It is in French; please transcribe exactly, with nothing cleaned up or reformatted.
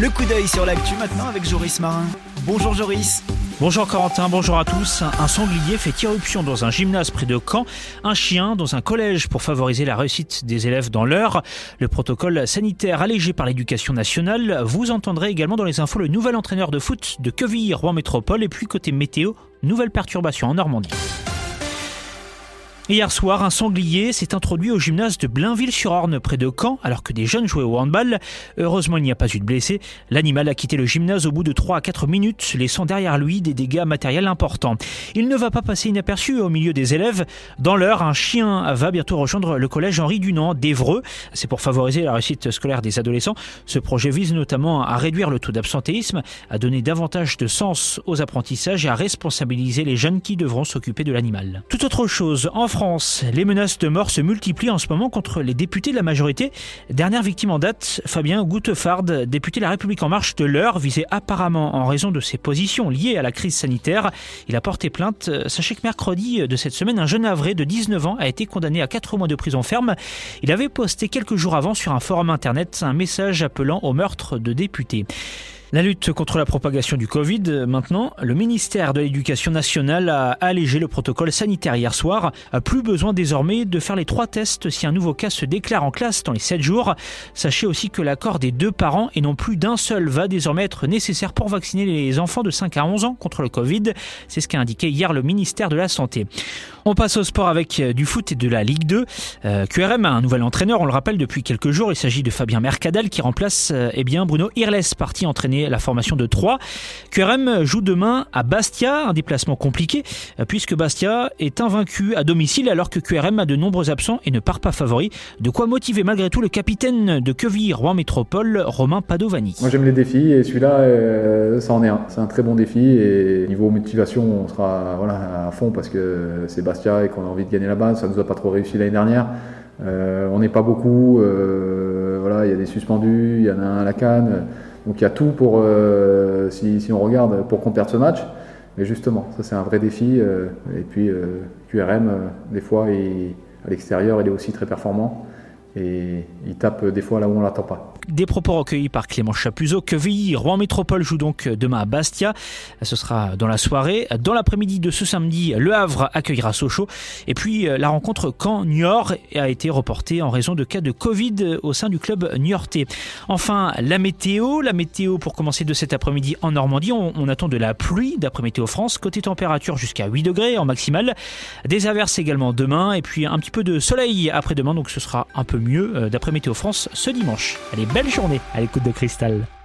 Le coup d'œil sur l'actu maintenant avec Joris Marin. Bonjour Joris. Bonjour Corentin, bonjour à tous. Un sanglier fait irruption dans un gymnase près de Caen, un chien dans un collège pour favoriser la réussite des élèves dans l'heure. Le protocole sanitaire allégé par l'éducation nationale. Vous entendrez également dans les infos le nouvel entraîneur de foot de Quevilly-Rouen Métropole. Et puis côté météo, nouvelle perturbation en Normandie. Hier soir, un sanglier s'est introduit au gymnase de Blainville-sur-Orne près de Caen alors que des jeunes jouaient au handball. Heureusement, il n'y a pas eu de blessés. L'animal a quitté le gymnase au bout de trois à quatre minutes, laissant derrière lui des dégâts matériels importants. Il ne va pas passer inaperçu au milieu des élèves. Dans l'heure, un chien va bientôt rejoindre le collège Henri Dunant d'Évreux. C'est pour favoriser la réussite scolaire des adolescents. Ce projet vise notamment à réduire le taux d'absentéisme, à donner davantage de sens aux apprentissages et à responsabiliser les jeunes qui devront s'occuper de l'animal. Tout autre chose, en France, les menaces de mort se multiplient en ce moment contre les députés de la majorité. Dernière victime en date, Fabien Goutefard, député de La République En Marche de l'Eure, visé apparemment en raison de ses positions liées à la crise sanitaire. Il a porté plainte. Sachez que mercredi de cette semaine, un jeune Havré de dix-neuf ans a été condamné à quatre mois de prison ferme. Il avait posté quelques jours avant sur un forum internet un message appelant au meurtre de députés. La lutte contre la propagation du Covid, maintenant, le ministère de l'Éducation nationale a allégé le protocole sanitaire hier soir. Plus besoin désormais de faire les trois tests si un nouveau cas se déclare en classe dans les sept jours. Sachez aussi que l'accord des deux parents et non plus d'un seul va désormais être nécessaire pour vacciner les enfants de cinq à onze ans contre le Covid. C'est ce qu'a indiqué hier le ministère de la Santé. On passe au sport avec du foot et de la Ligue deux. Euh, Q R M a un nouvel entraîneur, on le rappelle depuis quelques jours. Il s'agit de Fabien Mercadal qui remplace euh, eh bien Bruno Irles, parti entraîner la formation de Troyes. Q R M joue demain à Bastia, un déplacement compliqué euh, puisque Bastia est invaincu à domicile alors que Q R M a de nombreux absents et ne part pas favori. De quoi motiver malgré tout le capitaine de Quevilly-Rouen Métropole, Romain Padovani. Moi j'aime les défis et celui-là, euh, ça en est un. C'est un très bon défi et niveau motivation, on sera voilà, à fond parce que c'est Bastia et qu'on a envie de gagner là-bas. Ça ne nous a pas trop réussi l'année dernière. Euh, on n'est pas beaucoup. Euh, voilà, il y a des suspendus, il y en a un à la canne. Donc il y a tout pour, euh, si, si on regarde, pour qu'on perde ce match. Mais justement, ça c'est un vrai défi. Euh, et puis euh, Q R M, euh, des fois, il, à l'extérieur, il est aussi très performant. Et il tape des fois là où on ne l'attend pas. Des propos recueillis par Clément Chapuzot. Quevilly-Rouen Métropole joue donc demain à Bastia. Ce sera dans la soirée. Dans l'après-midi de ce samedi, Le Havre accueillera Sochaux. Et puis la rencontre Caen-Niort a été reportée en raison de cas de Covid au sein du club niortais. Enfin, la météo. La météo pour commencer de cet après-midi en Normandie. On, on attend de la pluie d'après Météo France. Côté température jusqu'à huit degrés en maximale. Des averses également demain. Et puis un petit peu de soleil après-demain. Donc ce sera un peu mieux d'après Météo France ce dimanche. Allez, belle journée à l'écoute de Cristal.